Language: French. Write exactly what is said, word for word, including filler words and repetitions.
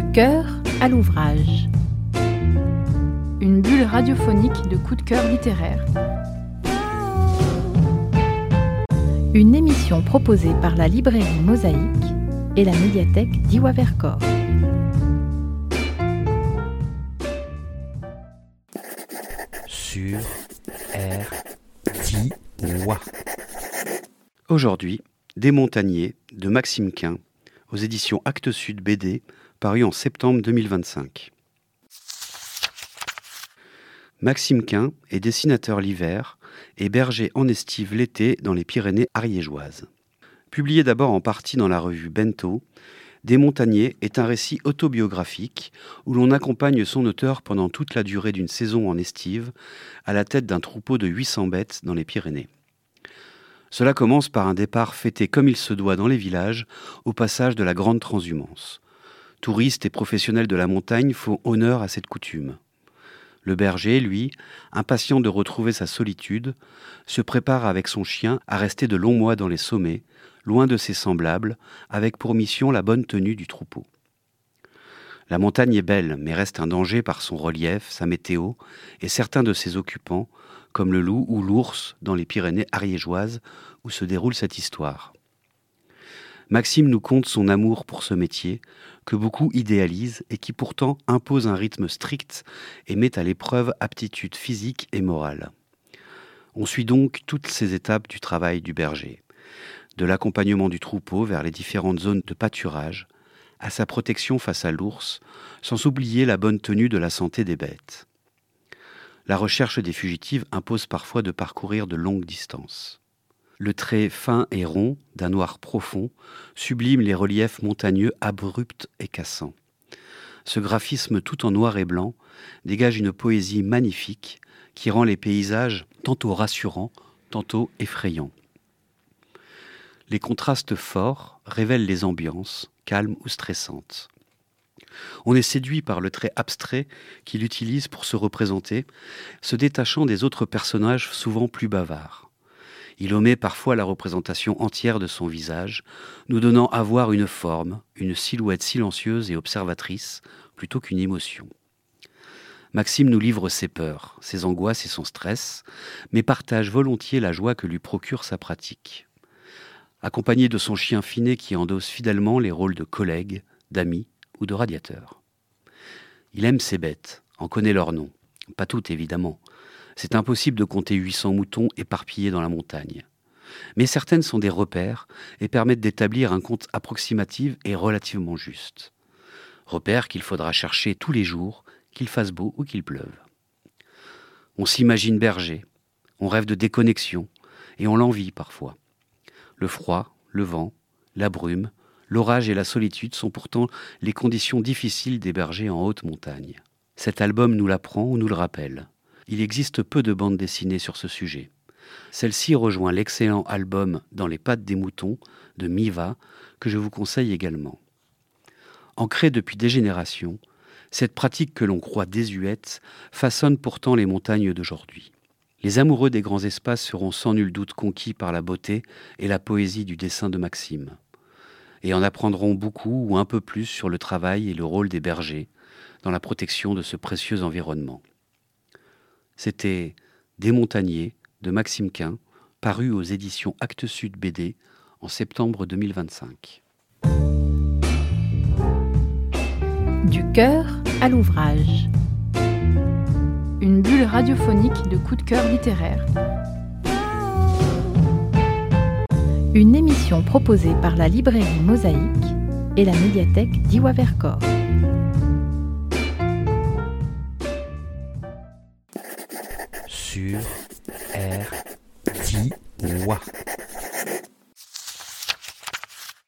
cœur à l'ouvrage. Une bulle radiophonique de coups de cœur littéraire. Une émission proposée par la librairie Mosaïque et la médiathèque d'Iwa Vercors. Sur R dix Wa. Aujourd'hui, Des Montagniers de Maxime Quin, aux éditions Actes Sud B D, paru en septembre deux mille vingt-cinq. Maxime Quin est dessinateur l'hiver et berger en estive l'été dans les Pyrénées ariégeoises. Publié d'abord en partie dans la revue Bento, Des Montagniers est un récit autobiographique où l'on accompagne son auteur pendant toute la durée d'une saison en estive à la tête d'un troupeau de huit cents bêtes dans les Pyrénées. Cela commence par un départ fêté comme il se doit dans les villages au passage de la grande transhumance. Touristes et professionnels de la montagne font honneur à cette coutume. Le berger, lui, impatient de retrouver sa solitude, se prépare avec son chien à rester de longs mois dans les sommets, loin de ses semblables, avec pour mission la bonne tenue du troupeau. La montagne est belle, mais reste un danger par son relief, sa météo et certains de ses occupants, comme le loup ou l'ours dans les Pyrénées ariégeoises où se déroule cette histoire. Maxime nous conte son amour pour ce métier, que beaucoup idéalisent et qui pourtant impose un rythme strict et met à l'épreuve aptitudes physiques et morales. On suit donc toutes ces étapes du travail du berger, de l'accompagnement du troupeau vers les différentes zones de pâturage, à sa protection face à l'ours, sans oublier la bonne tenue de la santé des bêtes. La recherche des fugitives impose parfois de parcourir de longues distances. Le trait fin et rond, d'un noir profond, sublime les reliefs montagneux abrupts et cassants. Ce graphisme tout en noir et blanc dégage une poésie magnifique qui rend les paysages tantôt rassurants, tantôt effrayants. Les contrastes forts révèlent les ambiances, calmes ou stressantes. On est séduit par le trait abstrait qu'il utilise pour se représenter, se détachant des autres personnages souvent plus bavards. Il omet parfois la représentation entière de son visage, nous donnant à voir une forme, une silhouette silencieuse et observatrice, plutôt qu'une émotion. Maxime nous livre ses peurs, ses angoisses et son stress, mais partage volontiers la joie que lui procure sa pratique. Accompagné de son chien Finet qui endosse fidèlement les rôles de collègue, d'ami ou de radiateur. Il aime ses bêtes, en connaît leurs noms. Pas toutes, évidemment. C'est impossible de compter huit cents moutons éparpillés dans la montagne. Mais certaines sont des repères et permettent d'établir un compte approximatif et relativement juste. Repères qu'il faudra chercher tous les jours, qu'il fasse beau ou qu'il pleuve. On s'imagine berger, on rêve de déconnexion et on l'envie parfois. Le froid, le vent, la brume, l'orage et la solitude sont pourtant les conditions difficiles des bergers en haute montagne. Cet album nous l'apprend ou nous le rappelle. Il existe peu de bandes dessinées sur ce sujet. Celle-ci rejoint l'excellent album Dans les pattes des moutons de Miva, que je vous conseille également. Ancrée depuis des générations, cette pratique que l'on croit désuète façonne pourtant les montagnes d'aujourd'hui. Les amoureux des grands espaces seront sans nul doute conquis par la beauté et la poésie du dessin de Maxime, et en apprendront beaucoup ou un peu plus sur le travail et le rôle des bergers dans la protection de ce précieux environnement. C'était Des Montagniers de Maxime Quin, paru aux éditions Actes Sud B D en septembre deux mille vingt-cinq. Du cœur à l'ouvrage. Une bulle radiophonique de coups de cœur littéraire. Une émission proposée par la librairie Mosaïque et la médiathèque d'Iwa Vercors. Sur R dix Wa.